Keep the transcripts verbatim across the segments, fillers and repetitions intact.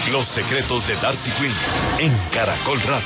Los secretos de Darcy Quinn en Caracol Radio.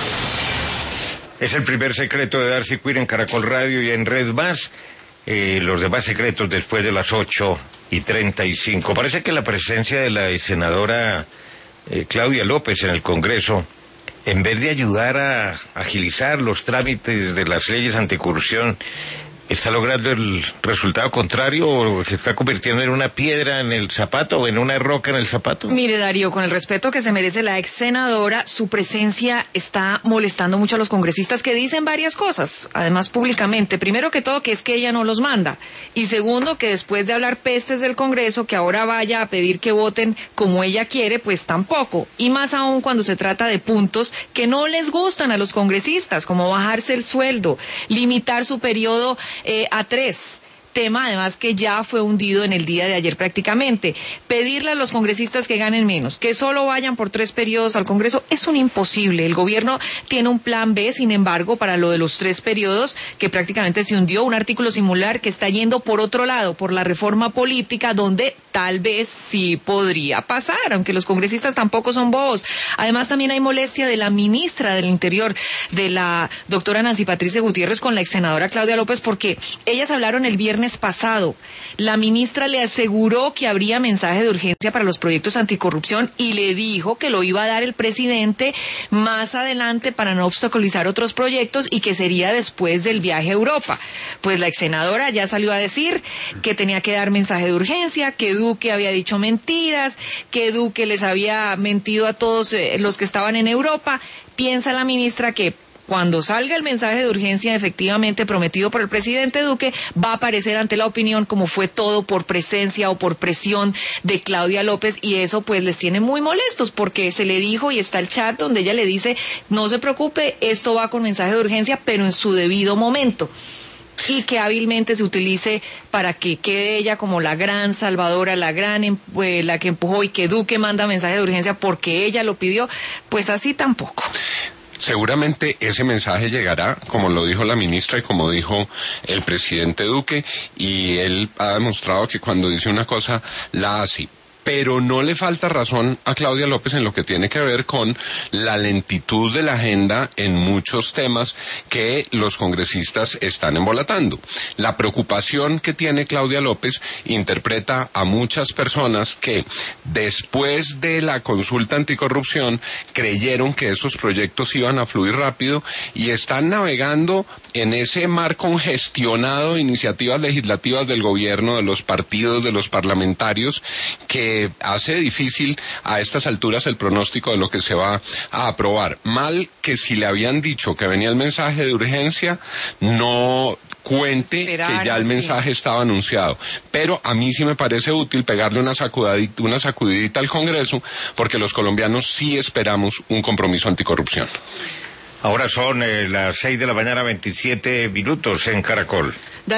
Es el primer secreto de Darcy Quinn en Caracol Radio y en Red Más. Eh, los demás secretos después de las ocho y treinta y cinco. Parece que la presencia de la senadora eh, Claudia López en el Congreso, en vez de ayudar a agilizar los trámites de las leyes anticorrupción, ¿está logrando el resultado contrario o se está convirtiendo en una piedra en el zapato o en una roca en el zapato? Mire, Darío, con el respeto que se merece la ex senadora, su presencia está molestando mucho a los congresistas que dicen varias cosas, además públicamente. Primero que todo, que es que ella no los manda. Y segundo, que después de hablar pestes del Congreso, que ahora vaya a pedir que voten como ella quiere, pues tampoco. Y más aún cuando se trata de puntos que no les gustan a los congresistas, como bajarse el sueldo, limitar su periodo Eh, a tres, tema además que ya fue hundido en el día de ayer prácticamente. Pedirle a los congresistas que ganen menos, que solo vayan por tres periodos al Congreso, es un imposible. El gobierno tiene un plan B, sin embargo, para lo de los tres periodos, que prácticamente se hundió, un artículo similar que está yendo por otro lado, por la reforma política, donde tal vez sí podría pasar, aunque los congresistas tampoco son bobos. Además, también hay molestia de la ministra del Interior, de la doctora Nancy Patricia Gutiérrez, con la ex senadora Claudia López, porque ellas hablaron el viernes pasado. La ministra le aseguró que habría mensaje de urgencia para los proyectos anticorrupción y le dijo que lo iba a dar el presidente más adelante para no obstaculizar otros proyectos y que sería después del viaje a Europa. Pues la ex senadora ya salió a decir que tenía que dar mensaje de urgencia, que Duque había dicho mentiras, que Duque les había mentido a todos eh, los que estaban en Europa. Piensa la ministra que cuando salga el mensaje de urgencia efectivamente prometido por el presidente Duque, va a aparecer ante la opinión como fue todo por presencia o por presión de Claudia López, y eso pues les tiene muy molestos porque se le dijo, y está el chat donde ella le dice, no se preocupe, esto va con mensaje de urgencia, pero en su debido momento. Y que hábilmente se utilice para que quede ella como la gran salvadora, la gran eh, la que empujó, y que Duque manda mensaje de urgencia porque ella lo pidió, pues así tampoco. Seguramente ese mensaje llegará, como lo dijo la ministra y como dijo el presidente Duque, y él ha demostrado que cuando dice una cosa la hace. Pero no le falta razón a Claudia López en lo que tiene que ver con la lentitud de la agenda en muchos temas que los congresistas están embolatando. La preocupación que tiene Claudia López interpreta a muchas personas que después de la consulta anticorrupción creyeron que esos proyectos iban a fluir rápido y están navegando en ese mar congestionado de iniciativas legislativas del gobierno, de los partidos, de los parlamentarios, que hace difícil a estas alturas el pronóstico de lo que se va a aprobar. Mal que si le habían dicho que venía el mensaje de urgencia, no cuente Esperar, que ya el sí. mensaje estaba anunciado. Pero a mí sí me parece útil pegarle una sacudidita, una sacudidita al Congreso, porque los colombianos sí esperamos un compromiso anticorrupción. Ahora son eh, las seis de la mañana, veintisiete minutos en Caracol.